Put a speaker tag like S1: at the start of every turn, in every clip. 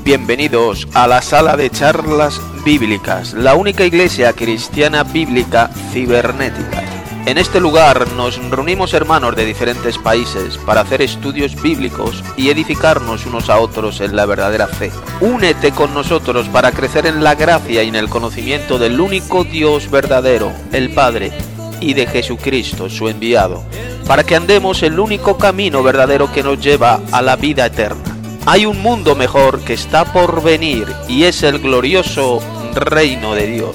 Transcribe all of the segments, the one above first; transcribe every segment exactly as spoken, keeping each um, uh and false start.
S1: Bienvenidos a la sala de charlas bíblicas, la única iglesia cristiana bíblica cibernética. En este lugar nos reunimos hermanos de diferentes países para hacer estudios bíblicos y edificarnos unos a otros en la verdadera fe. Únete con nosotros para crecer en la gracia y en el conocimiento del único Dios verdadero, el Padre, y de Jesucristo, su enviado, para que andemos el único camino verdadero que nos lleva a la vida eterna. Hay un mundo mejor que está por venir y es el glorioso reino de Dios.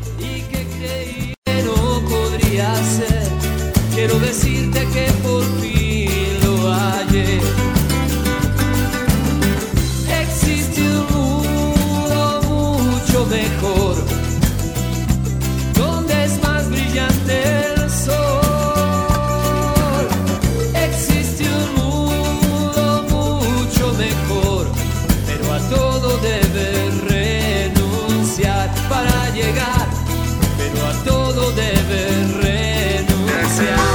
S2: Quiero decirte que por fin lo hallé. Existe un mundo mucho mejor, donde es más brillante el sol. Existe un mundo mucho mejor, pero a todo debes renunciar para llegar, pero a todo debes renunciar.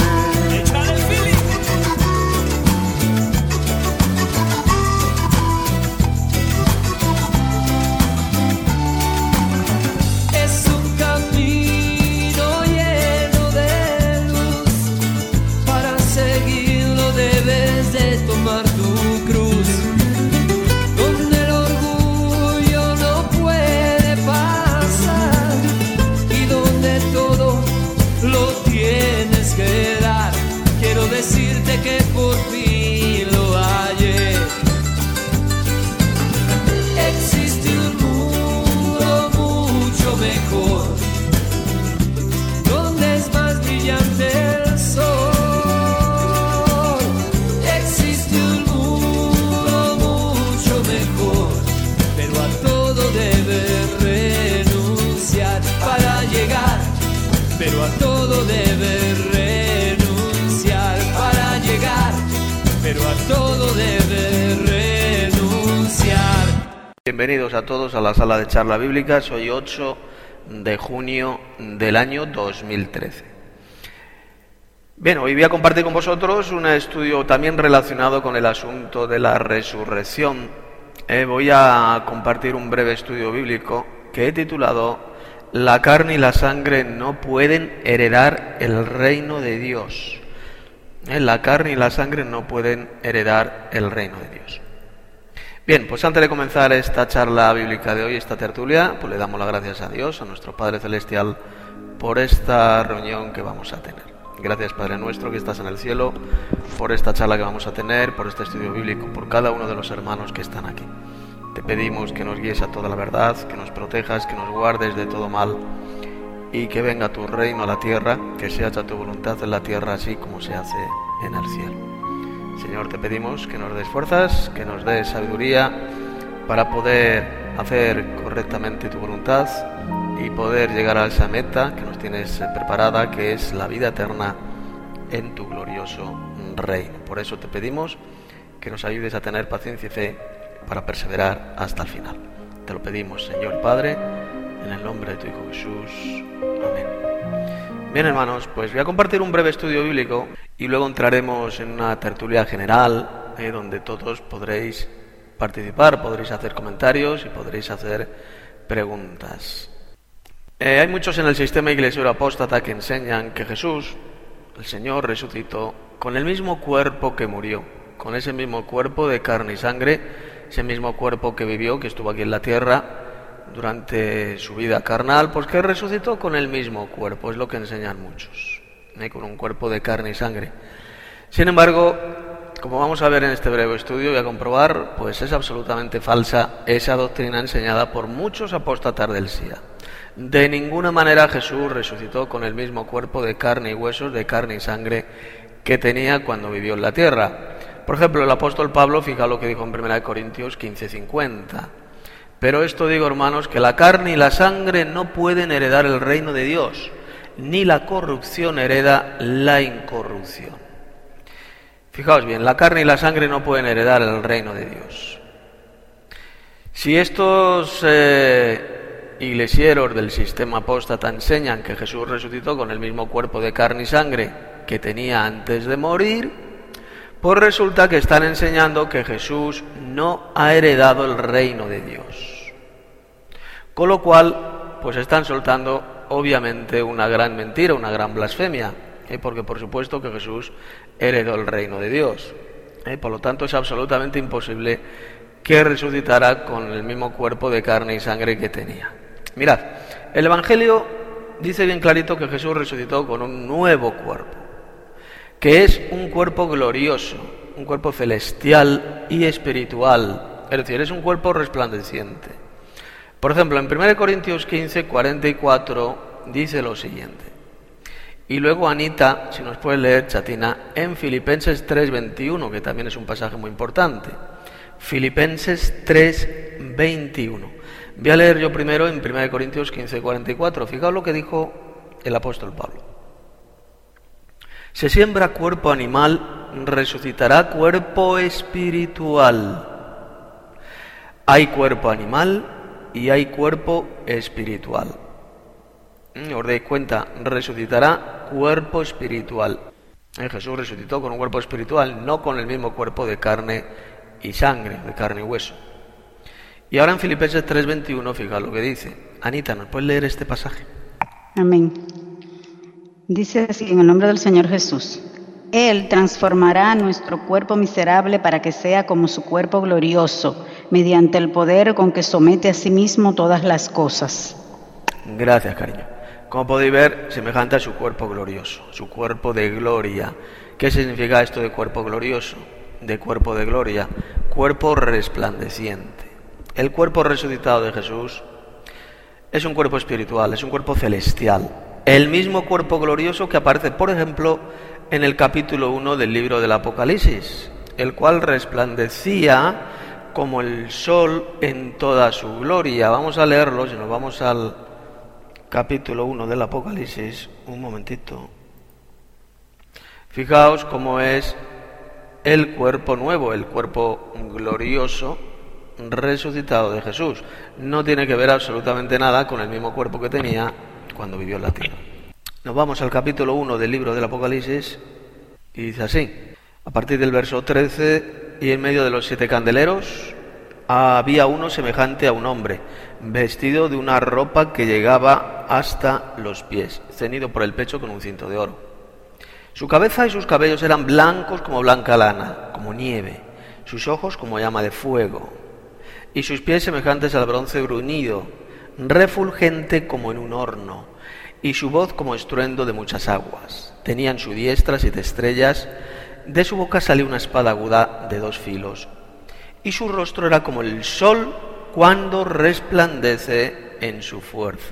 S2: Decirte que por fin lo hallé. Existe un mundo mucho mejor, donde es más brillante el sol. Existe un mundo mucho mejor, pero a todo debes renunciar para llegar, pero a todo debes renunciar. Pero a todo debe renunciar.
S1: Bienvenidos a todos a la sala de charla bíblica. Hoy ocho de junio del año dos mil trece. Bien, hoy voy a compartir con vosotros un estudio también relacionado con el asunto de la resurrección. Eh, voy a compartir un breve estudio bíblico que he titulado La carne y la sangre no pueden heredar el reino de Dios. La carne y la sangre no pueden heredar el reino de Dios. Bien, pues antes de comenzar esta charla bíblica de hoy, esta tertulia, pues le damos las gracias a Dios, a nuestro Padre Celestial, por esta reunión que vamos a tener. Gracias, Padre nuestro que estás en el cielo, por esta charla que vamos a tener, por este estudio bíblico, por cada uno de los hermanos que están aquí. Te pedimos que nos guíes a toda la verdad, que nos protejas, que nos guardes de todo mal, y que venga tu reino a la tierra, que se haga tu voluntad en la tierra así como se hace en el cielo. Señor, te pedimos que nos des fuerzas, que nos des sabiduría para poder hacer correctamente tu voluntad y poder llegar a esa meta que nos tienes preparada, que es la vida eterna en tu glorioso reino. Por eso te pedimos que nos ayudes a tener paciencia y fe para perseverar hasta el final. Te lo pedimos, Señor Padre, en el nombre de tu Hijo Jesús. Amén. Bien, hermanos, pues voy a compartir un breve estudio bíblico y luego entraremos en una tertulia general eh, donde todos podréis participar, podréis hacer comentarios y podréis hacer preguntas. Eh, hay muchos en el sistema iglesiero apóstata que enseñan que Jesús, el Señor, resucitó con el mismo cuerpo que murió, con ese mismo cuerpo de carne y sangre, ese mismo cuerpo que vivió, que estuvo aquí en la tierra durante su vida carnal, pues que resucitó con el mismo cuerpo, es lo que enseñan muchos, ¿eh? Con un cuerpo de carne y sangre. Sin embargo, como vamos a ver en este breve estudio, voy a comprobar, pues es absolutamente falsa esa doctrina enseñada por muchos apóstatas del S I A. De ninguna manera Jesús resucitó con el mismo cuerpo de carne y huesos, de carne y sangre que tenía cuando vivió en la tierra. Por ejemplo, el apóstol Pablo, fija lo que dijo en primera de Corintios quince cincuenta. Pero esto digo, hermanos, que la carne y la sangre no pueden heredar el reino de Dios, ni la corrupción hereda la incorrupción. Fijaos bien, la carne y la sangre no pueden heredar el reino de Dios. Si estos eh, iglesieros del sistema apóstata enseñan que Jesús resucitó con el mismo cuerpo de carne y sangre que tenía antes de morir, Pues resulta que están enseñando que Jesús no ha heredado el reino de Dios. Con lo cual, pues están soltando obviamente una gran mentira, una gran blasfemia, ¿eh? Porque por supuesto que Jesús heredó el reino de Dios. ¿eh? Por lo tanto, es absolutamente imposible que resucitara con el mismo cuerpo de carne y sangre que tenía. Mirad, el Evangelio dice bien clarito que Jesús resucitó con un nuevo cuerpo, que es un cuerpo glorioso, un cuerpo celestial y espiritual, es decir, es un cuerpo resplandeciente. Por ejemplo, en primera Corintios quince, cuarenta y cuatro dice lo siguiente. Y luego Anita, si nos puede leer, chatina, en Filipenses tres, veintiuno, que también es un pasaje muy importante. Filipenses tres, veintiuno. Voy a leer yo primero en primera Corintios quince, cuarenta y cuatro. Fijaos lo que dijo el apóstol Pablo. Se siembra cuerpo animal, resucitará cuerpo espiritual. Hay cuerpo animal y hay cuerpo espiritual. Os dais cuenta, resucitará cuerpo espiritual. Jesús resucitó con un cuerpo espiritual, no con el mismo cuerpo de carne y sangre, de carne y hueso. Y ahora en Filipenses tres, veintiuno, fijaos lo que dice. Anita, ¿nos puedes leer este pasaje?
S3: Amén. Dice así, en el nombre del Señor Jesús. Él transformará nuestro cuerpo miserable para que sea como su cuerpo glorioso, mediante el poder con que somete a sí mismo todas las cosas.
S1: Gracias, cariño. Como podéis ver, semejante a su cuerpo glorioso, su cuerpo de gloria. ¿Qué significa esto de cuerpo glorioso? De cuerpo de gloria, cuerpo resplandeciente. El cuerpo resucitado de Jesús es un cuerpo espiritual, es un cuerpo celestial. El mismo cuerpo glorioso que aparece, por ejemplo, en el capítulo uno del libro del Apocalipsis, el cual resplandecía como el sol en toda su gloria. Vamos a leerlo, si nos vamos al capítulo uno del Apocalipsis, un momentito. Fijaos cómo es el cuerpo nuevo, el cuerpo glorioso resucitado de Jesús. No tiene que ver absolutamente nada con el mismo cuerpo que tenía cuando vivió en la tierra. Nos vamos al capítulo uno del libro del Apocalipsis y dice así, a partir del verso trece, y en medio de los siete candeleros había uno semejante a un hombre, vestido de una ropa que llegaba hasta los pies, ceñido por el pecho con un cinto de oro. Su cabeza y sus cabellos eran blancos como blanca lana, como nieve, sus ojos como llama de fuego, y sus pies semejantes al bronce bruñido, refulgente como en un horno, y su voz como estruendo de muchas aguas. Tenía en su diestra siete estrellas, de su boca salía una espada aguda de dos filos, y su rostro era como el sol cuando resplandece en su fuerza.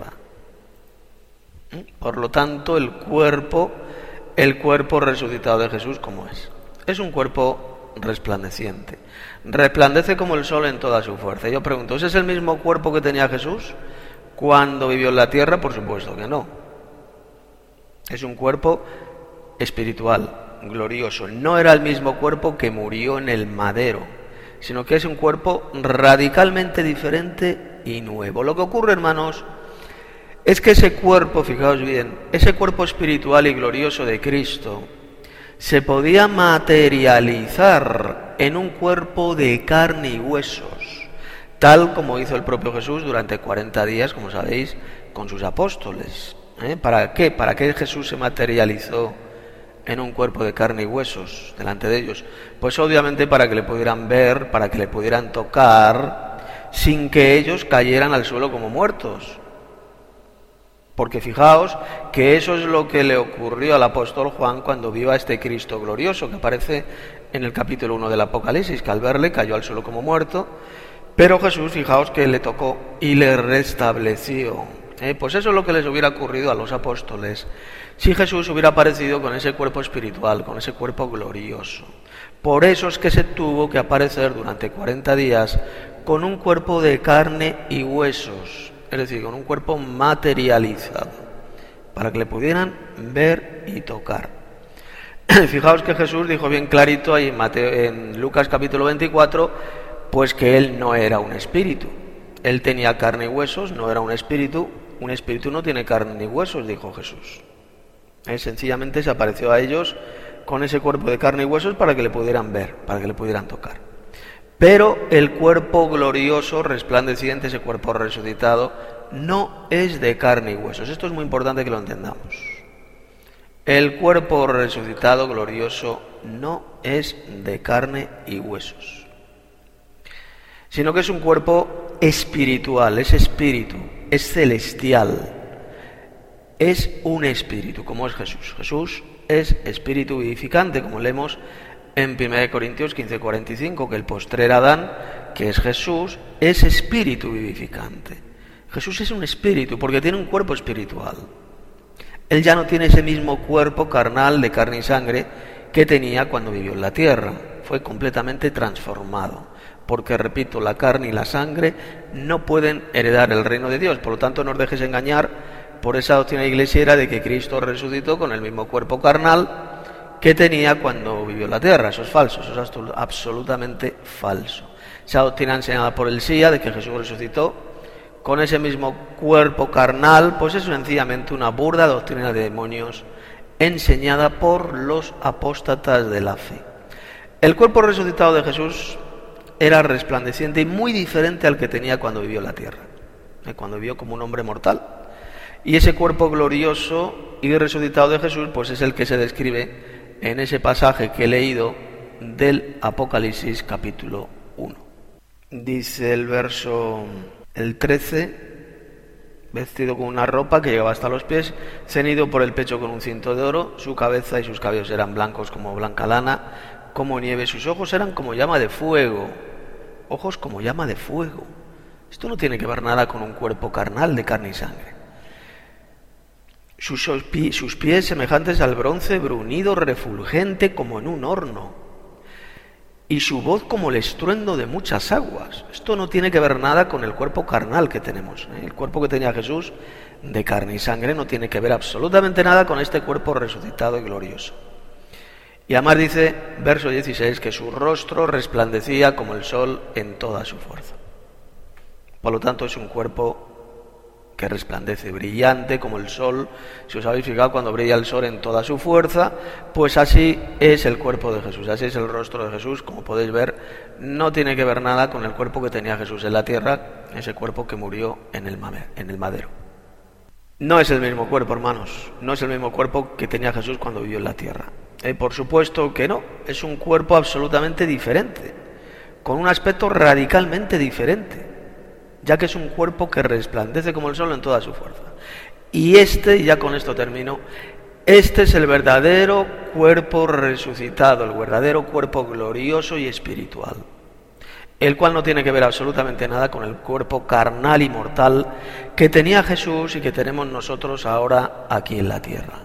S1: Por lo tanto, el cuerpo, el cuerpo resucitado de Jesús, ¿cómo es? Es un cuerpo resplandeciente. Resplandece como el sol en toda su fuerza. Y yo pregunto, ¿ese es el mismo cuerpo que tenía Jesús cuando vivió en la tierra? Por supuesto que no. Es un cuerpo espiritual, glorioso. No era el mismo cuerpo que murió en el madero, sino que es un cuerpo radicalmente diferente y nuevo. Lo que ocurre, hermanos, es que ese cuerpo, fijaos bien, ese cuerpo espiritual y glorioso de Cristo se podía materializar en un cuerpo de carne y huesos, tal como hizo el propio Jesús durante cuarenta días, como sabéis, con sus apóstoles. ¿Eh? ¿Para qué? ¿Para qué Jesús se materializó en un cuerpo de carne y huesos delante de ellos? Pues obviamente para que le pudieran ver, para que le pudieran tocar, sin que ellos cayeran al suelo como muertos. Porque fijaos que eso es lo que le ocurrió al apóstol Juan cuando vio a este Cristo glorioso, que aparece en el capítulo uno del Apocalipsis, que al verle cayó al suelo como muerto, pero Jesús, fijaos que le tocó y le restableció. Eh, pues eso es lo que les hubiera ocurrido a los apóstoles si Jesús hubiera aparecido con ese cuerpo espiritual, con ese cuerpo glorioso. Por eso es que se tuvo que aparecer durante cuarenta días con un cuerpo de carne y huesos, es decir, con un cuerpo materializado, para que le pudieran ver y tocar. Fijaos que Jesús dijo bien clarito ahí en, Mateo, en Lucas capítulo veinticuatro, pues que él no era un espíritu. Él tenía carne y huesos, no era un espíritu. Un espíritu no tiene carne ni huesos, dijo Jesús. Él sencillamente se apareció a ellos con ese cuerpo de carne y huesos para que le pudieran ver, para que le pudieran tocar. Pero el cuerpo glorioso, resplandeciente, ese cuerpo resucitado, no es de carne y huesos. Esto es muy importante que lo entendamos. El cuerpo resucitado, glorioso, no es de carne y huesos, sino que es un cuerpo espiritual, es espíritu, es celestial, es un espíritu, como es Jesús. Jesús es espíritu vivificante, como leemos en primera de Corintios quince cuarenta y cinco, que el postrer Adán, que es Jesús, es espíritu vivificante. Jesús es un espíritu porque tiene un cuerpo espiritual. Él ya no tiene ese mismo cuerpo carnal de carne y sangre que tenía cuando vivió en la tierra. Fue completamente transformado. Porque, repito, la carne y la sangre no pueden heredar el reino de Dios. Por lo tanto, no os dejes engañar por esa doctrina iglesiera de que Cristo resucitó con el mismo cuerpo carnal que tenía cuando vivió en la tierra. Eso es falso, eso es absolutamente falso. Esa doctrina enseñada por el S I A de que Jesús resucitó con ese mismo cuerpo carnal, pues es sencillamente una burda doctrina de demonios enseñada por los apóstatas de la fe. El cuerpo resucitado de Jesús era resplandeciente y muy diferente al que tenía cuando vivió en la tierra, cuando vivió como un hombre mortal. Y ese cuerpo glorioso y resucitado de Jesús, pues es el que se describe en ese pasaje que he leído del Apocalipsis capítulo uno. Dice el verso el trece, vestido con una ropa que llegaba hasta los pies, ceñido por el pecho con un cinto de oro, su cabeza y sus cabellos eran blancos como blanca lana, como nieve, sus ojos eran como llama de fuego, ojos como llama de fuego. Esto no tiene que ver nada con un cuerpo carnal de carne y sangre. Sus, sus pies semejantes al bronce bruñido, refulgente como en un horno, y su voz como el estruendo de muchas aguas. Esto no tiene que ver nada con el cuerpo carnal que tenemos, ¿eh? El cuerpo que tenía Jesús de carne y sangre no tiene que ver absolutamente nada con este cuerpo resucitado y glorioso. Y además dice, verso dieciséis, que su rostro resplandecía como el sol en toda su fuerza. Por lo tanto, es un cuerpo que resplandece, brillante como el sol. Si os habéis fijado, cuando brilla el sol en toda su fuerza, pues así es el cuerpo de Jesús, así es el rostro de Jesús. Como podéis ver, no tiene que ver nada con el cuerpo que tenía Jesús en la tierra, ese cuerpo que murió en el madero. No es el mismo cuerpo, hermanos, no es el mismo cuerpo que tenía Jesús cuando vivió en la tierra. Eh, por supuesto que no, es un cuerpo absolutamente diferente, con un aspecto radicalmente diferente, ya que es un cuerpo que resplandece como el sol en toda su fuerza. Y este, y ya con esto termino, este es el verdadero cuerpo resucitado, el verdadero cuerpo glorioso y espiritual, el cual no tiene que ver absolutamente nada con el cuerpo carnal y mortal que tenía Jesús y que tenemos nosotros ahora aquí en la tierra.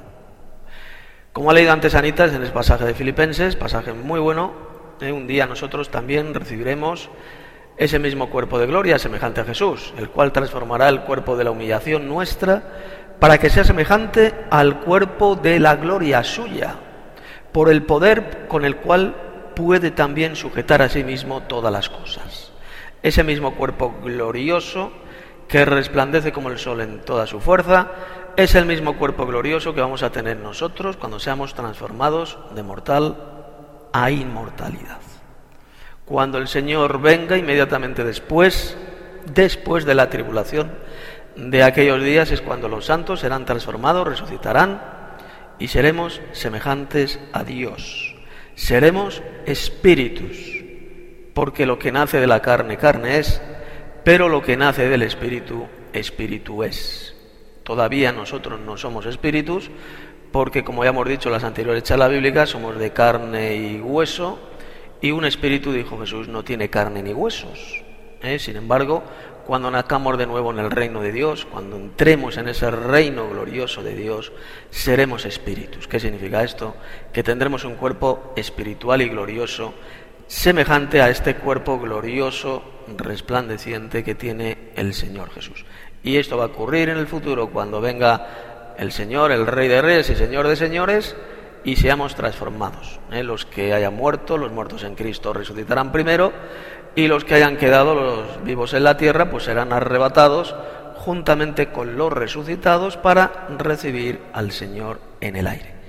S1: Como ha leído antes Anitas en el pasaje de Filipenses, pasaje muy bueno, eh, un día nosotros también recibiremos ese mismo cuerpo de gloria semejante a Jesús, el cual transformará el cuerpo de la humillación nuestra para que sea semejante al cuerpo de la gloria suya, por el poder con el cual puede también sujetar a sí mismo todas las cosas. Ese mismo cuerpo glorioso que resplandece como el sol en toda su fuerza es el mismo cuerpo glorioso que vamos a tener nosotros cuando seamos transformados de mortal a inmortalidad. Cuando el Señor venga inmediatamente después, después de la tribulación de aquellos días, es cuando los santos serán transformados, resucitarán y seremos semejantes a Dios. Seremos espíritus, porque lo que nace de la carne, carne es, pero lo que nace del espíritu, espíritu es. Todavía nosotros no somos espíritus, porque como ya hemos dicho en las anteriores charlas bíblicas, somos de carne y hueso, y un espíritu, dijo Jesús, no tiene carne ni huesos. ¿Eh? Sin embargo, cuando nazcamos de nuevo en el reino de Dios, cuando entremos en ese reino glorioso de Dios, seremos espíritus. ¿Qué significa esto? Que tendremos un cuerpo espiritual y glorioso, semejante a este cuerpo glorioso, resplandeciente que tiene el Señor Jesús. Y esto va a ocurrir en el futuro, cuando venga el Señor, el Rey de Reyes y Señor de Señores, y seamos transformados. ¿eh? Los que hayan muerto, los muertos en Cristo, resucitarán primero, y los que hayan quedado, los vivos en la tierra, pues serán arrebatados juntamente con los resucitados para recibir al Señor en el aire.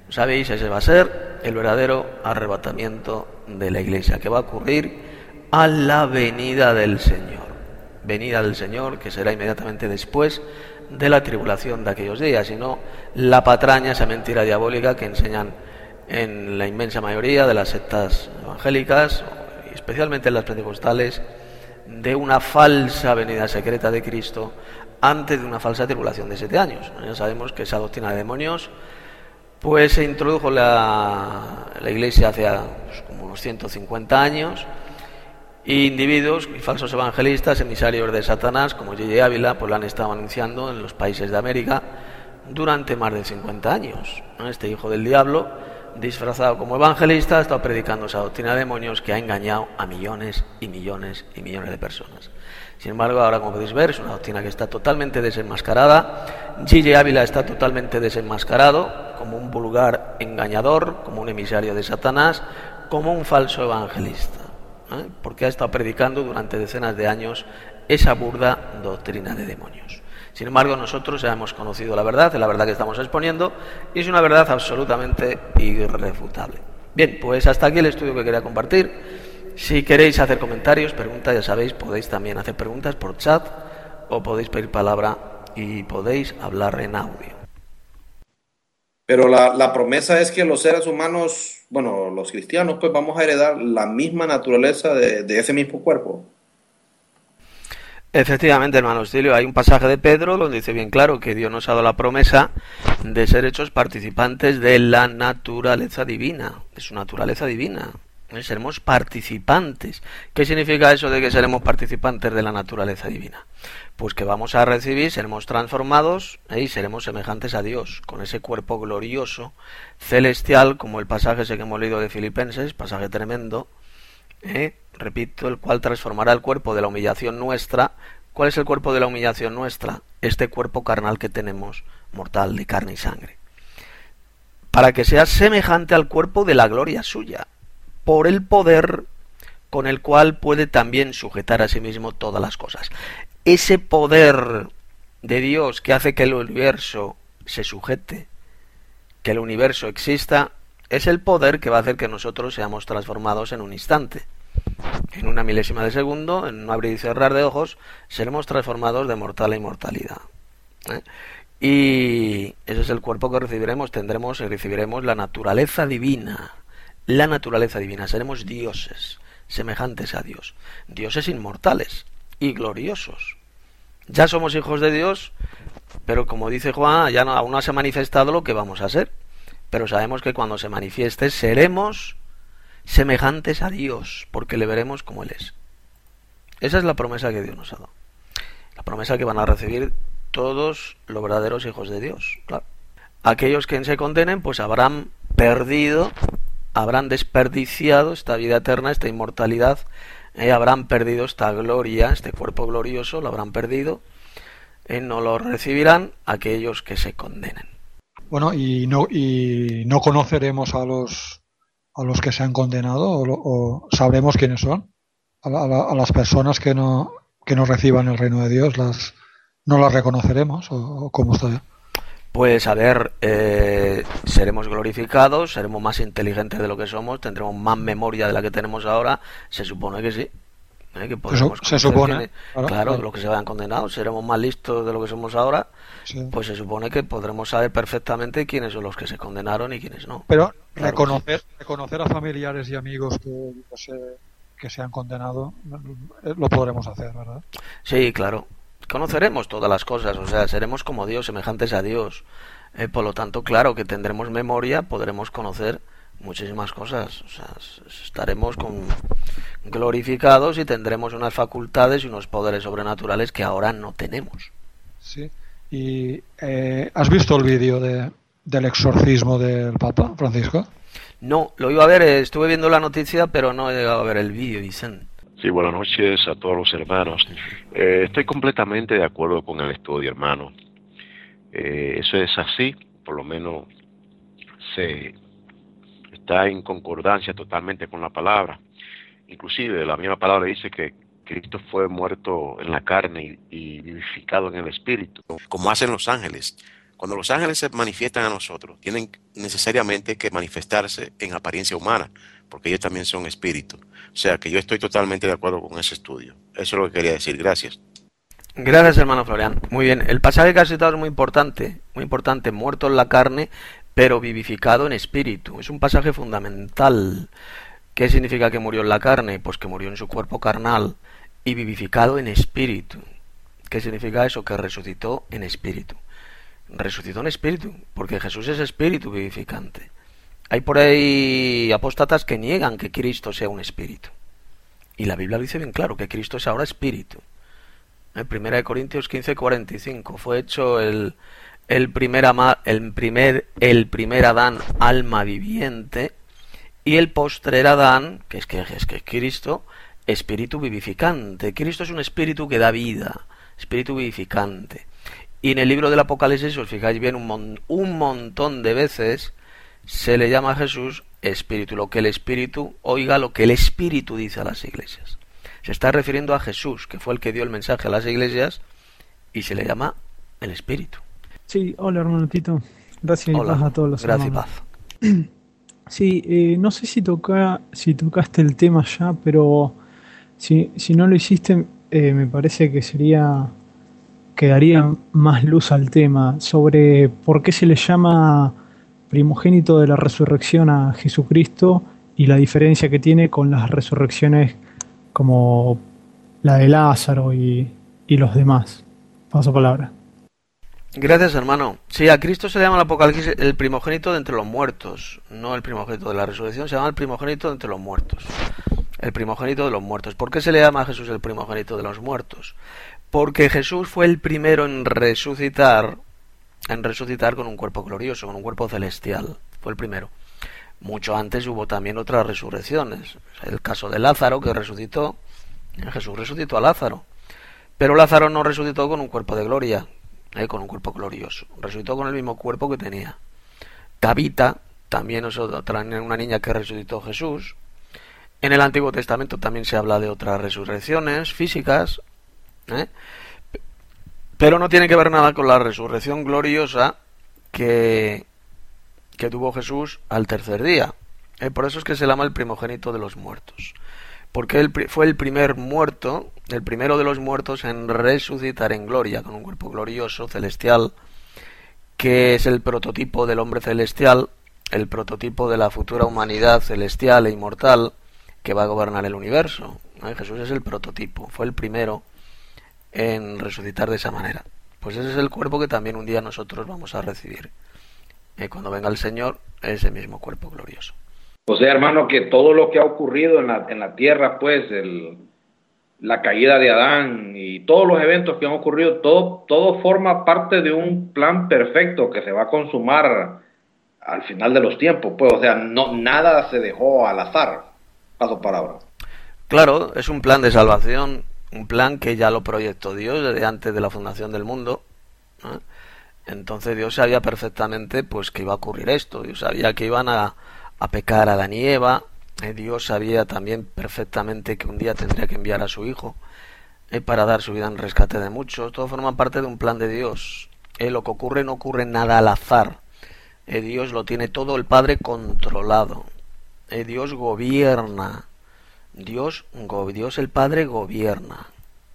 S1: Sabéis, ese va a ser el verdadero arrebatamiento de la Iglesia, que va a ocurrir a la venida del Señor. Venida del Señor, que será inmediatamente después de la tribulación de aquellos días, y no la patraña, esa mentira diabólica que enseñan en la inmensa mayoría de las sectas evangélicas, especialmente en las pentecostales, de una falsa venida secreta de Cristo antes de una falsa tribulación de siete años. Ya sabemos que esa doctrina de demonios pues se introdujo la, la Iglesia hace pues, como unos ciento cincuenta años, y individuos y falsos evangelistas, emisarios de Satanás, como J J Ávila, pues lo han estado anunciando en los países de América durante más de cincuenta años. Este hijo del diablo, disfrazado como evangelista, ha estado predicando esa doctrina de demonios que ha engañado a millones y millones y millones de personas. Sin embargo, ahora, como podéis ver, es una doctrina que está totalmente desenmascarada. J J Ávila está totalmente desenmascarado como un vulgar engañador, como un emisario de Satanás, como un falso evangelista, ¿eh? Porque ha estado predicando durante decenas de años esa burda doctrina de demonios. Sin embargo, nosotros ya hemos conocido la verdad, la verdad que estamos exponiendo, y es una verdad absolutamente irrefutable. Bien, pues hasta aquí el estudio que quería compartir. Si queréis hacer comentarios, preguntas, ya sabéis, podéis también hacer preguntas por chat, o podéis pedir palabra y podéis hablar en audio.
S4: Pero la, la promesa es que los seres humanos, bueno, los cristianos, pues vamos a heredar la misma naturaleza de, de ese mismo cuerpo.
S1: Efectivamente, hermano Estilio, hay un pasaje de Pedro donde dice bien claro que Dios nos ha dado la promesa de ser hechos participantes de la naturaleza divina, de su naturaleza divina. Seremos participantes. ¿Qué significa eso de que seremos participantes de la naturaleza divina? Pues que vamos a recibir, seremos transformados, ¿eh? y seremos semejantes a Dios, con ese cuerpo glorioso, celestial, como el pasaje ese que hemos leído de Filipenses, pasaje tremendo, ¿eh? repito, el cual transformará el cuerpo de la humillación nuestra. ¿Cuál es el cuerpo de la humillación nuestra? Este cuerpo carnal que tenemos, mortal, de carne y sangre, para que sea semejante al cuerpo de la gloria suya, por el poder con el cual puede también sujetar a sí mismo todas las cosas. Ese poder de Dios que hace que el universo se sujete, que el universo exista, es el poder que va a hacer que nosotros seamos transformados en un instante. En una milésima de segundo, en un abrir y cerrar de ojos, seremos transformados de mortal a inmortalidad. ¿eh? Y ese es el cuerpo que recibiremos, tendremos y recibiremos la naturaleza divina. La naturaleza divina, seremos dioses, semejantes a Dios, dioses inmortales y gloriosos. Ya somos hijos de Dios, pero como dice Juan, ya no, aún no se ha manifestado lo que vamos a ser, pero sabemos que cuando se manifieste seremos semejantes a Dios, porque le veremos como Él es. Esa es la promesa que Dios nos ha dado, la promesa que van a recibir todos los verdaderos hijos de Dios. Claro. Aquellos que se condenen, pues habrán perdido, habrán desperdiciado esta vida eterna, esta inmortalidad, eh, habrán perdido esta gloria, este cuerpo glorioso, lo habrán perdido, eh, no lo recibirán aquellos que se condenen.
S5: Bueno, y no y no conoceremos a los a los que se han condenado, o, o sabremos quiénes son, a, la, a, la, a las personas que no que no reciban el reino de Dios, las no las reconoceremos, o, o cómo está.
S1: Pues a ver, eh, seremos glorificados, seremos más inteligentes de lo que somos, tendremos más memoria de la que tenemos ahora, se supone que sí. ¿eh? Que podremos
S5: se supone.
S1: Quiénes, claro, claro, claro, los que se vayan condenados, seremos más listos de lo que somos ahora, sí. Pues se supone que podremos saber perfectamente quiénes son los que se condenaron y quiénes no.
S5: Pero claro, reconocer, sí. reconocer a familiares y amigos que, que, se, que se han condenado, lo podremos hacer, ¿verdad?
S1: Sí, claro. Conoceremos todas las cosas, o sea, seremos como Dios, semejantes a Dios. Eh, por lo tanto, claro que tendremos memoria, podremos conocer muchísimas cosas. O sea, estaremos con glorificados y tendremos unas facultades y unos poderes sobrenaturales que ahora no tenemos.
S5: Sí. ¿Y eh, has visto el vídeo de, del exorcismo del Papa Francisco?
S1: No, lo iba a ver, estuve viendo la noticia, pero no he llegado a ver el vídeo, Vicente.
S6: Sí, buenas noches a todos los hermanos. Eh, estoy completamente de acuerdo con el estudio, hermano. Eh, eso es así, por lo menos se está en concordancia totalmente con la palabra. Inclusive la misma palabra dice que Cristo fue muerto en la carne y, y vivificado en el espíritu, como hacen los ángeles, Cuando los ángeles se manifiestan a nosotros, tienen necesariamente que manifestarse en apariencia humana, porque ellos también son espíritus. O sea que yo estoy totalmente de acuerdo con ese estudio. Eso es lo que quería decir. Gracias.
S1: Gracias, hermano Florian. Muy bien. El pasaje que has citado es muy importante, muy importante. Muerto en la carne, pero vivificado en espíritu. Es un pasaje fundamental. ¿Qué significa que murió en la carne? Pues que murió en su cuerpo carnal y vivificado en espíritu. ¿Qué significa eso? Que resucitó en espíritu. Resucitó en espíritu, porque Jesús es espíritu vivificante. Hay por ahí apóstatas que niegan que Cristo sea un espíritu. Y la Biblia lo dice bien claro, que Cristo es ahora espíritu. En primera de Corintios quince, cuarenta y cinco, fue hecho el, el, primer ama, el, primer, el primer Adán alma viviente, y el postrer Adán, que es que es que Cristo, espíritu vivificante. Cristo es un espíritu que da vida, espíritu vivificante. Y en el libro del Apocalipsis, si os fijáis bien, un, mon, un montón de veces se le llama a Jesús espíritu. Lo que el espíritu, oiga lo que el espíritu dice a las iglesias. Se está refiriendo a Jesús, que fue el que dio el mensaje a las iglesias, y se le llama el espíritu.
S7: Sí, hola hermano Tito. Gracias y
S1: Hola,
S7: paz a todos los
S1: gracias
S7: hermanos.
S1: y paz.
S7: Sí, eh, no sé si toca, si tocaste el tema ya, pero si, si no lo hiciste, eh, me parece que sería que daría más luz al tema sobre por qué se le llama primogénito de la resurrección a Jesucristo y la diferencia que tiene con las resurrecciones como la de Lázaro y, y los demás. Paso palabra.
S1: Gracias, hermano. Sí, a Cristo se le llama en el Apocalipsis el primogénito de entre los muertos, no el primogénito de la resurrección, se llama el primogénito de entre los muertos. El primogénito de los muertos. ¿Por qué se le llama a Jesús el primogénito de los muertos? Porque Jesús fue el primero en resucitar, en resucitar con un cuerpo glorioso, con un cuerpo celestial. Fue el primero. Mucho antes hubo también otras resurrecciones. El caso de Lázaro, que resucitó. Jesús resucitó a Lázaro. Pero Lázaro no resucitó con un cuerpo de gloria, eh, con un cuerpo glorioso. Resucitó con el mismo cuerpo que tenía. Tabita también es otra, una niña que resucitó Jesús. En el Antiguo Testamento también se habla de otras resurrecciones físicas, ¿eh? Pero no tiene que ver nada con la resurrección gloriosa que, que tuvo Jesús al tercer día. ¿eh? Por eso es que se llama el primogénito de los muertos. Porque él fue el primer muerto, el primero de los muertos en resucitar en gloria, con un cuerpo glorioso, celestial, que es el prototipo del hombre celestial, el prototipo de la futura humanidad celestial e inmortal que va a gobernar el universo. ¿eh? Jesús es el prototipo, fue el primero en resucitar de esa manera. Pues ese es el cuerpo que también un día nosotros vamos a recibir. Y cuando venga el Señor, ese mismo cuerpo glorioso.
S4: O sea, hermano, que todo lo que ha ocurrido en la, en la tierra, pues, el, la caída de Adán y todos los eventos que han ocurrido, todo, todo forma parte de un plan perfecto que se va a consumar al final de los tiempos. Pues, o sea, no, nada se dejó al azar. Paso palabra.
S1: Claro, es un plan de salvación, un plan que ya lo proyectó Dios desde antes de la fundación del mundo. ¿eh? Entonces Dios sabía perfectamente pues que iba a ocurrir esto. Dios sabía que iban a, a pecar Adán y Eva. ¿eh? Dios sabía también perfectamente que un día tendría que enviar a su Hijo ¿eh? para dar su vida en rescate de muchos. Todo forma parte de un plan de Dios. ¿eh? Lo que ocurre no ocurre nada al azar. ¿eh? Dios lo tiene todo el Padre controlado. ¿eh? Dios gobierna. Dios, Dios el Padre gobierna.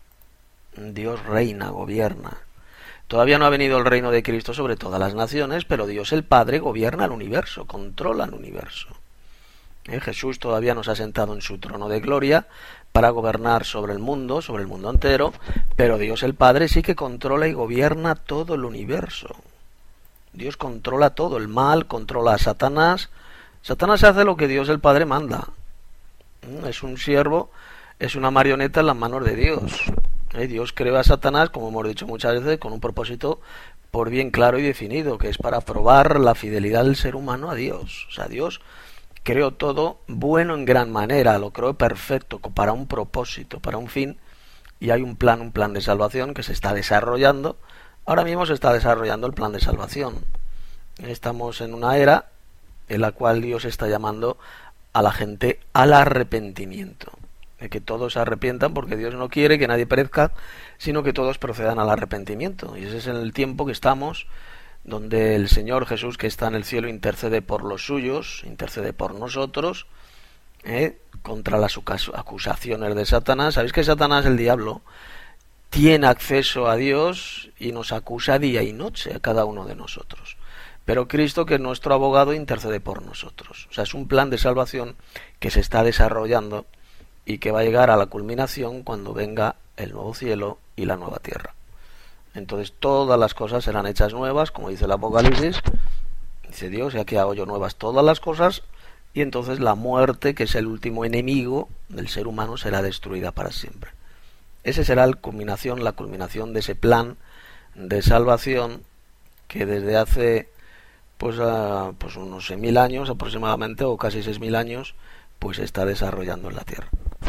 S1: Dios reina, gobierna. Todavía no ha venido el reino de Cristo sobre todas las naciones, pero Dios el Padre gobierna el universo, controla el universo. ¿Eh? Jesús todavía no se ha sentado en su trono de gloria para gobernar sobre el mundo, sobre el mundo entero, pero Dios el Padre sí que controla y gobierna todo el universo. Dios controla todo, el mal, controla a Satanás. Satanás hace lo que Dios el Padre manda. Es un siervo, es una marioneta en las manos de Dios. ¿Eh? Dios creó a Satanás, como hemos dicho muchas veces, con un propósito por bien claro y definido, que es para probar la fidelidad del ser humano a Dios. O sea, Dios creó todo bueno en gran manera, lo creó perfecto, para un propósito, para un fin, y hay un plan, un plan de salvación que se está desarrollando. Ahora mismo se está desarrollando el plan de salvación. Estamos en una era en la cual Dios está llamando a la gente al arrepentimiento, de que todos se arrepientan, porque Dios no quiere que nadie perezca, sino que todos procedan al arrepentimiento. Y ese es el tiempo que estamos donde el Señor Jesús, que está en el cielo, intercede por los suyos, intercede por nosotros, ¿eh? contra las acusaciones de Satanás. Sabéis que Satanás, el diablo, tiene acceso a Dios y nos acusa día y noche a cada uno de nosotros. Pero Cristo, que es nuestro abogado, intercede por nosotros. O sea, es un plan de salvación que se está desarrollando y que va a llegar a la culminación cuando venga el nuevo cielo y la nueva tierra. Entonces todas las cosas serán hechas nuevas, como dice el Apocalipsis. Dice Dios, y aquí hago yo nuevas todas las cosas, y entonces la muerte, que es el último enemigo del ser humano, será destruida para siempre. Ese será la culminación, la culminación de ese plan de salvación que desde hace pues, uh, pues unos seis mil años aproximadamente, o casi seis mil años, pues se está desarrollando en la Tierra.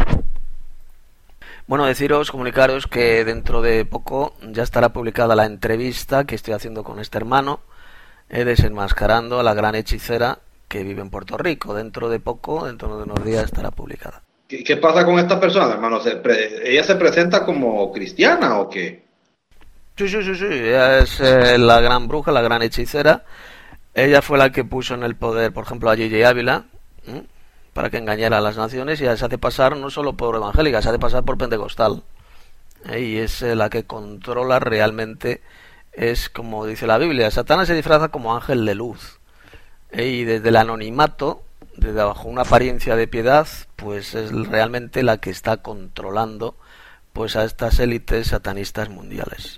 S1: Bueno, deciros, comunicaros que dentro de poco ya estará publicada la entrevista que estoy haciendo con este hermano, eh, desenmascarando a la gran hechicera que vive en Puerto Rico. Dentro de poco, dentro de unos días, estará publicada.
S4: ¿Qué, qué pasa con esta persona, hermano? ¿Se pre- ¿Ella se presenta como cristiana o qué?
S1: Sí, sí, sí, sí. Ella es eh, la gran bruja, la gran hechicera. Ella fue la que puso en el poder, por ejemplo, a Gigi Ávila, ¿eh? para que engañara a las naciones, y ella se hace pasar no solo por evangélica, se hace pasar por pentecostal. ¿eh? Y es eh, la que controla realmente, es como dice la Biblia, Satanás se disfraza como ángel de luz. ¿eh? Y desde el anonimato, desde bajo una apariencia de piedad, pues es realmente la que está controlando pues a estas élites satanistas mundiales.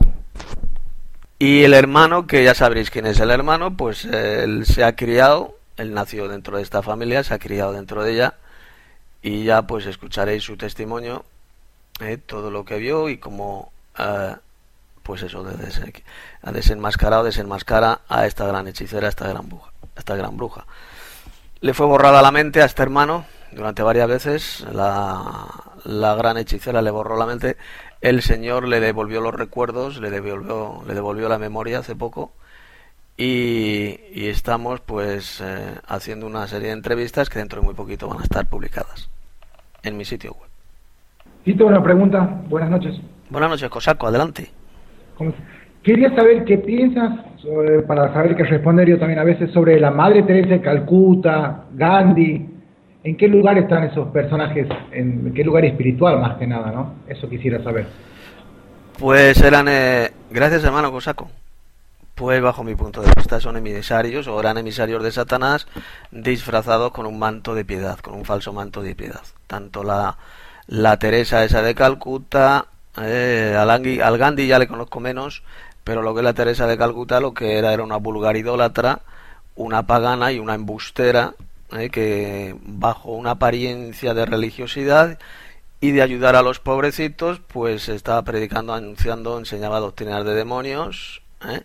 S1: Y el hermano, que ya sabréis quién es el hermano, pues él se ha criado, él nació dentro de esta familia, se ha criado dentro de ella, y ya pues escucharéis su testimonio, eh, todo lo que vio y cómo, eh, pues eso, de desen, ha desenmascarado, desenmascara a esta gran hechicera, a esta gran bruja, a esta gran bruja. Le fue borrada la mente a este hermano durante varias veces, la, la gran hechicera le borró la mente, el Señor le devolvió los recuerdos, le devolvió, le devolvió la memoria hace poco. Y, y estamos pues eh, haciendo una serie de entrevistas que dentro de muy poquito van a estar publicadas en mi sitio web.
S8: Tito, una pregunta. Buenas noches.
S1: Buenas noches, Cosaco, adelante.
S8: Quería saber qué piensas, sobre, para saber qué responder yo también a veces, sobre la Madre Teresa de Calcuta, Gandhi. ¿En qué lugar están esos personajes? ¿En qué lugar espiritual más que nada, no? Eso quisiera saber.
S1: Pues eran... Eh, gracias, hermano Cosaco. Pues bajo mi punto de vista son emisarios o eran emisarios de Satanás disfrazados con un manto de piedad, con un falso manto de piedad. Tanto la, la Teresa esa de Calcuta, eh, al, Gandhi, al Gandhi ya le conozco menos, pero lo que es la Teresa de Calcuta lo que era era una vulgar idólatra, una pagana y una embustera, eh, que bajo una apariencia de religiosidad y de ayudar a los pobrecitos, pues estaba predicando, anunciando, enseñaba doctrinas de demonios, ¿eh?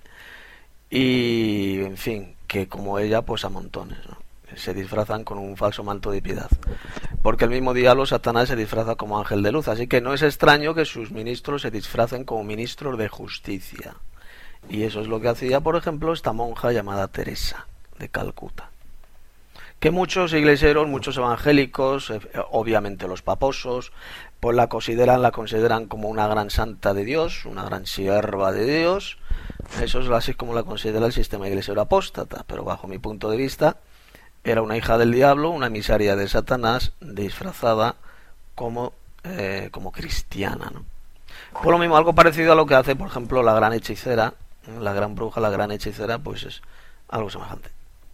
S1: Y en fin, que como ella pues a montones, ¿no? Se disfrazan con un falso manto de piedad, porque el mismo diablo, Satanás, se disfraza como ángel de luz, así que no es extraño que sus ministros se disfracen como ministros de justicia, y eso es lo que hacía, por ejemplo, esta monja llamada Teresa de Calcuta, que muchos iglesieros, muchos evangélicos, eh, obviamente los paposos, pues la consideran, la consideran como una gran santa de Dios, una gran sierva de Dios. Eso es así como la considera el sistema iglesiero apóstata, pero bajo mi punto de vista era una hija del diablo, una emisaria de Satanás, disfrazada como, eh, como cristiana, ¿no? Por lo mismo, algo parecido a lo que hace, por ejemplo, la gran hechicera, ¿eh? la gran bruja, la gran hechicera, pues es algo semejante.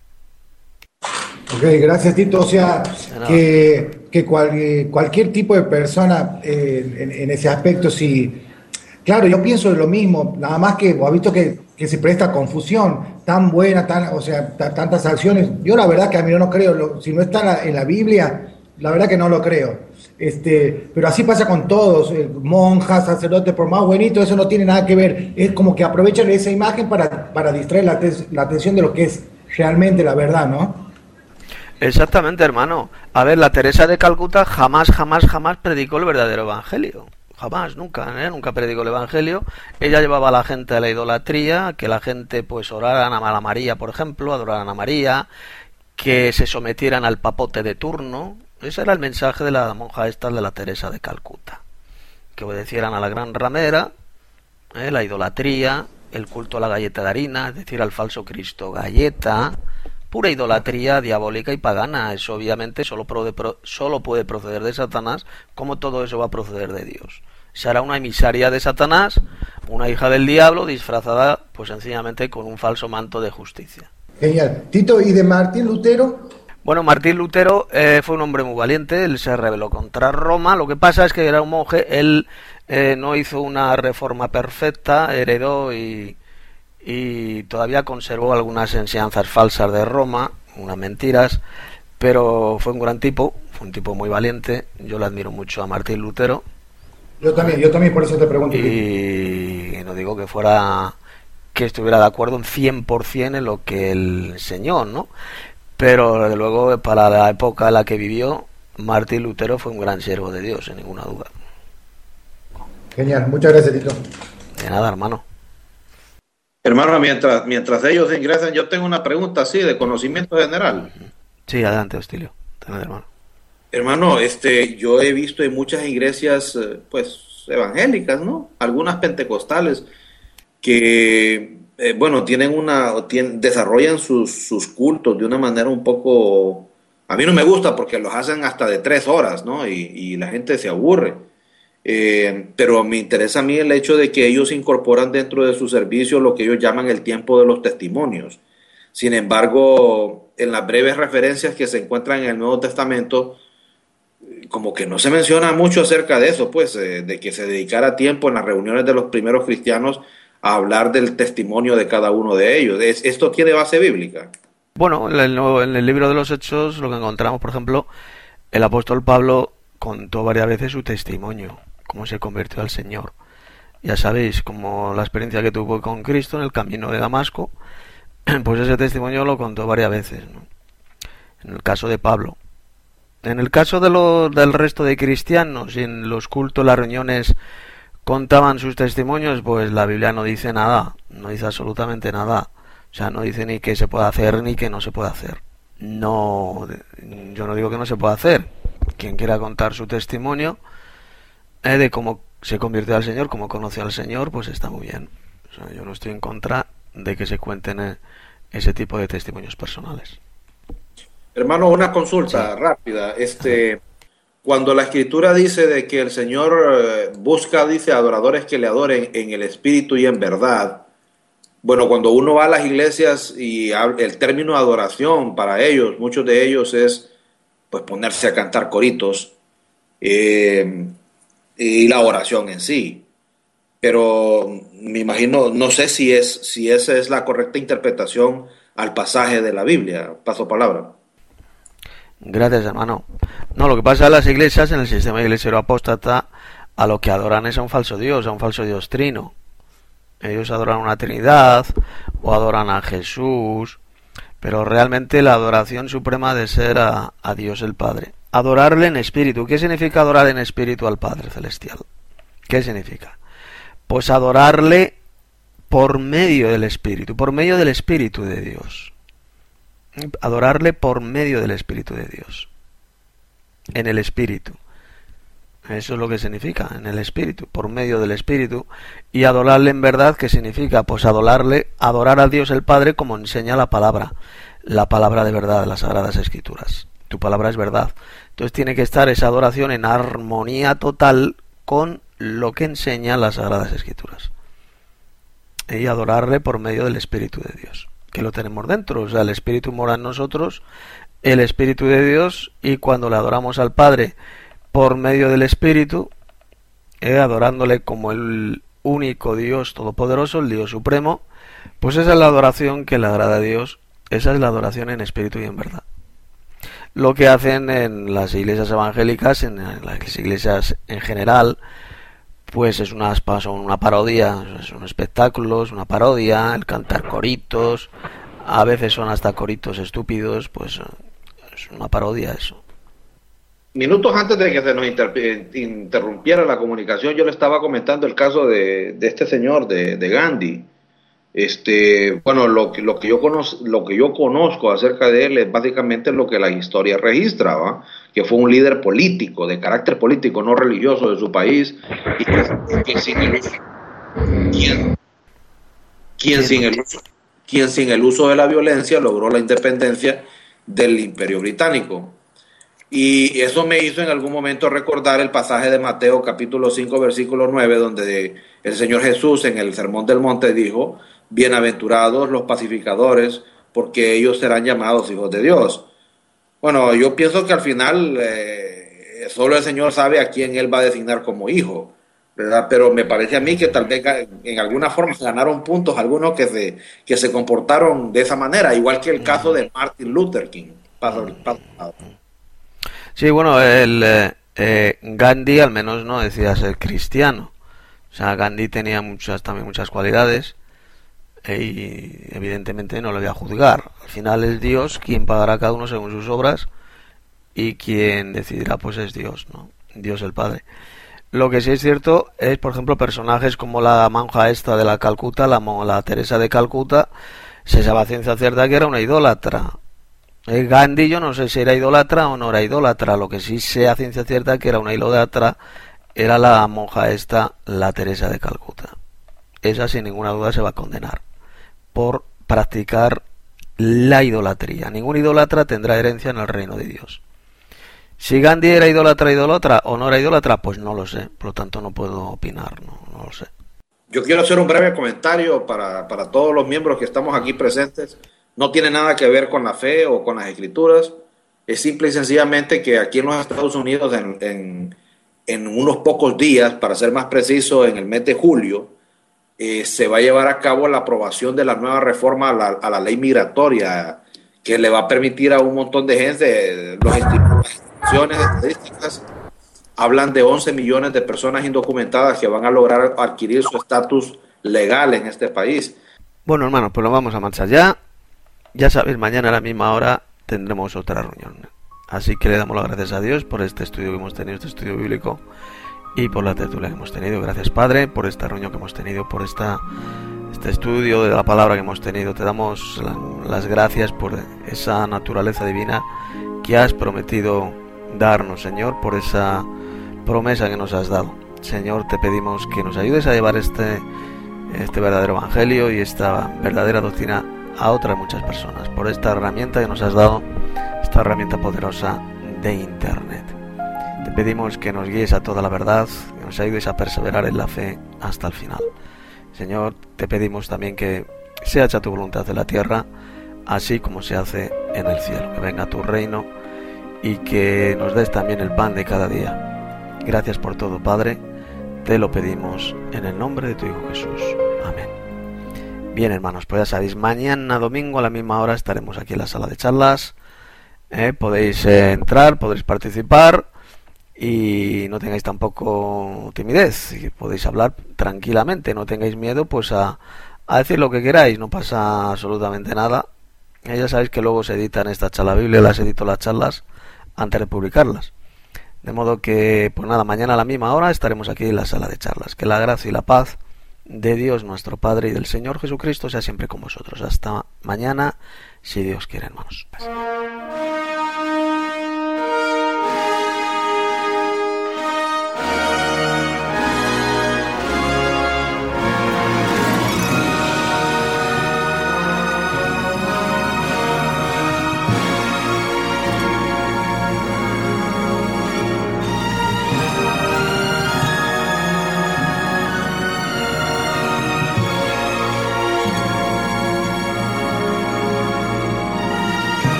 S8: Ok, gracias, Tito. O sea, que, que cual, cualquier tipo de persona eh, en, en ese aspecto, si... Claro, yo pienso lo mismo, nada más que ha visto que, que se presta confusión, tan buena, tan, o sea, t- tantas acciones. Yo la verdad que a mí no creo, lo, si no está en la, en la Biblia, la verdad que no lo creo. Este, pero así pasa con todos, eh, monjas, sacerdotes, por más buenito, eso no tiene nada que ver. Es como que aprovechan esa imagen para, para distraer la, te- la atención de lo que es realmente la verdad, ¿no?
S1: Exactamente, hermano. A ver, la Teresa de Calcuta jamás, jamás, jamás predicó el verdadero evangelio. Jamás, nunca, ¿eh? Nunca predicó el evangelio. Ella llevaba a la gente a la idolatría, que la gente pues oraran a la María, por ejemplo, adoraran a María, que se sometieran al papote de turno. Ese era el mensaje de la monja esta de la Teresa de Calcuta. Que obedecieran a la gran ramera, ¿eh? La idolatría, el culto a la galleta de harina, es decir, al falso Cristo galleta, pura idolatría diabólica y pagana. Eso obviamente solo, pro, pro, solo puede proceder de Satanás, como todo eso va a proceder de Dios. Será una emisaria de Satanás, una hija del diablo disfrazada pues sencillamente con un falso manto de justicia.
S8: Genial. Tito, ¿y de Martín Lutero?
S1: Bueno, Martín Lutero eh, fue un hombre muy valiente, él se rebeló contra Roma. Lo que pasa es que era un monje, él eh, no hizo una reforma perfecta, heredó y, y todavía conservó algunas enseñanzas falsas de Roma, unas mentiras, pero fue un gran tipo, fue un tipo muy valiente. Yo le admiro mucho a Martín Lutero.
S8: Yo también, yo también por eso te pregunto.
S1: Y no digo que fuera, que estuviera de acuerdo en cien por ciento en lo que él enseñó, ¿no? Pero desde luego para la época en la que vivió, Martín Lutero fue un gran siervo de Dios, sin ninguna duda.
S8: Genial, muchas gracias, Tito.
S1: De nada, hermano.
S4: Hermano, mientras, mientras ellos ingresan, yo tengo una pregunta así de conocimiento general.
S1: Sí, adelante, Hostilio. Adelante, hermano.
S4: Hermano, este, yo he visto en muchas iglesias, pues, evangélicas, ¿no? Algunas pentecostales que, eh, bueno, tienen una, tienen, desarrollan sus, sus cultos de una manera un poco, a mí no me gusta porque los hacen hasta de tres horas, ¿no? Y, y la gente se aburre. Eh, pero me interesa a mí el hecho de que ellos incorporan dentro de su servicio lo que ellos llaman el tiempo de los testimonios. Sin embargo, en las breves referencias que se encuentran en el Nuevo Testamento, como que no se menciona mucho acerca de eso, pues, eh, de que se dedicara tiempo en las reuniones de los primeros cristianos a hablar del testimonio de cada uno de ellos. ¿Es, ¿Esto tiene base bíblica?
S1: Bueno, en el, en el libro de los Hechos lo que encontramos, por ejemplo, el apóstol Pablo contó varias veces su testimonio, cómo se convirtió al Señor. Ya sabéis, como la experiencia que tuvo con Cristo en el camino de Damasco, pues ese testimonio lo contó varias veces, ¿no? En el caso de Pablo. En el caso de lo, del resto de cristianos, y en los cultos, las reuniones, contaban sus testimonios, pues la Biblia no dice nada, no dice absolutamente nada. O sea, no dice ni que se puede hacer ni que no se puede hacer. No, yo no digo que no se pueda hacer. Quien quiera contar su testimonio eh, de cómo se convirtió al Señor, cómo conoció al Señor, pues está muy bien. O sea, yo no estoy en contra de que se cuenten eh, ese tipo de testimonios personales.
S4: Hermano, una consulta sí. rápida. Este, cuando la Escritura dice de que el Señor eh, busca, dice, adoradores que le adoren en el espíritu y en verdad. Bueno, cuando uno va a las iglesias y el término adoración para ellos, muchos de ellos es pues ponerse a cantar coritos eh, y la oración en sí. Pero me imagino, no sé si es si esa es la correcta interpretación al pasaje de la Biblia. Paso palabra.
S1: Gracias, hermano. No, lo que pasa en las iglesias, en el sistema iglesiero apóstata, a lo que adoran es a un falso Dios, a un falso Dios trino. Ellos adoran una Trinidad o adoran a Jesús, pero realmente la adoración suprema ha de ser a, a Dios el Padre. Adorarle en espíritu. ¿Qué significa adorar en espíritu al Padre Celestial? ¿Qué significa? Pues adorarle por medio del espíritu, por medio del espíritu de Dios. Adorarle por medio del Espíritu de Dios. En el Espíritu. Eso es lo que significa, en el Espíritu, por medio del Espíritu. Y adorarle en verdad, ¿qué significa? Pues adorarle, adorar a Dios el Padre como enseña la palabra. La palabra de verdad de las Sagradas Escrituras. Tu palabra es verdad. Entonces tiene que estar esa adoración en armonía total con lo que enseñan las Sagradas Escrituras. Y adorarle por medio del Espíritu de Dios. Que lo tenemos dentro, o sea, el Espíritu mora en nosotros, el Espíritu de Dios, y cuando le adoramos al Padre por medio del Espíritu, eh, adorándole como el único Dios todopoderoso, el Dios supremo, pues esa es la adoración que le agrada a Dios, esa es la adoración en espíritu y en verdad. Lo que hacen en las iglesias evangélicas, en las iglesias en general, pues es una, son una parodia, son espectáculos, una parodia, el cantar coritos, a veces son hasta coritos estúpidos, pues es una parodia eso.
S4: Minutos antes de que se nos inter interrumpiera la comunicación, yo le estaba comentando el caso de, de este señor, de, de Gandhi. Este, bueno, lo que, lo, que yo conozco, lo que yo conozco acerca de él es básicamente lo que la historia registra, ¿va? Que fue un líder político, de carácter político, no religioso de su país, y que, que sin el quien sin, el uso, quien sin el uso de la violencia logró la independencia del Imperio Británico. Y eso me hizo en algún momento recordar el pasaje de Mateo capítulo cinco versículo nueve, donde el Señor Jesús en el Sermón del Monte dijo: bienaventurados los pacificadores, porque ellos serán llamados hijos de Dios. Bueno, yo pienso que al final eh, solo el Señor sabe a quién Él va a designar como hijo, ¿verdad? Pero me parece a mí que tal vez en alguna forma ganaron puntos algunos que se, que se comportaron de esa manera, igual que el caso de Martin Luther King. Paso, paso, paso.
S1: Sí, bueno, el eh, eh, Gandhi al menos no decía ser cristiano. O sea, Gandhi tenía muchas también muchas cualidades eh, y evidentemente no lo voy a juzgar. Al final es Dios quien pagará a cada uno según sus obras y quien decidirá pues es Dios, ¿no? Dios el Padre. Lo que sí es cierto es, por ejemplo, personajes como la monja esta de la Calcuta, la, la Teresa de Calcuta, se sabe a ciencia cierta que era una idólatra. El Gandhi yo no sé si era idólatra o no era idólatra, lo que sí sé a ciencia cierta que era una idólatra era la monja esta, la Teresa de Calcuta. Esa sin ninguna duda se va a condenar por practicar la idolatría. Ningún idólatra tendrá herencia en el reino de Dios. Si Gandhi era idólatra, idólatra o no era idólatra, pues no lo sé, por lo tanto no puedo opinar, no, no lo sé.
S4: Yo quiero hacer un breve comentario para, para todos los miembros que estamos aquí presentes. No tiene nada que ver con la fe o con las escrituras. Es simple y sencillamente que aquí en los Estados Unidos, en, en, en unos pocos días, para ser más preciso, en el mes de julio, eh, se va a llevar a cabo la aprobación de la nueva reforma a la, a la ley migratoria, que le va a permitir a un montón de gente, los instituciones estadísticas hablan de once millones de personas indocumentadas que van a lograr adquirir su estatus legal en este país.
S1: Bueno, hermanos, pues lo vamos a marchar ya. Ya sabéis, mañana a la misma hora tendremos otra reunión. Así que le damos las gracias a Dios por este estudio que hemos tenido, este estudio bíblico, y por la tertulia que hemos tenido. Gracias, Padre, por esta reunión que hemos tenido, por esta, este estudio de la palabra que hemos tenido. Te damos la, las gracias por esa naturaleza divina que has prometido darnos, Señor, por esa promesa que nos has dado. Señor, te pedimos que nos ayudes a llevar este, este verdadero evangelio y esta verdadera doctrina a otras muchas personas, por esta herramienta que nos has dado, esta herramienta poderosa de Internet. Te pedimos que nos guíes a toda la verdad, que nos ayudes a perseverar en la fe hasta el final. Señor, te pedimos también que sea hecha tu voluntad en la tierra, así como se hace en el cielo. Que venga tu reino y que nos des también el pan de cada día. Gracias por todo, Padre. Te lo pedimos en el nombre de tu Hijo Jesús. Amén. Bien, hermanos, pues ya sabéis, mañana domingo a la misma hora estaremos aquí en la sala de charlas. Eh, podéis eh, entrar, podréis participar y no tengáis tampoco timidez. Y podéis hablar tranquilamente, no tengáis miedo pues a, a decir lo que queráis, no pasa absolutamente nada. Eh, ya sabéis que luego se editan esta charla Biblia, las edito las charlas antes de publicarlas. De modo que, pues nada, mañana a la misma hora estaremos aquí en la sala de charlas. Que la gracia y la paz de Dios nuestro Padre y del Señor Jesucristo sea siempre con vosotros. Hasta mañana, si Dios quiere, hermanos.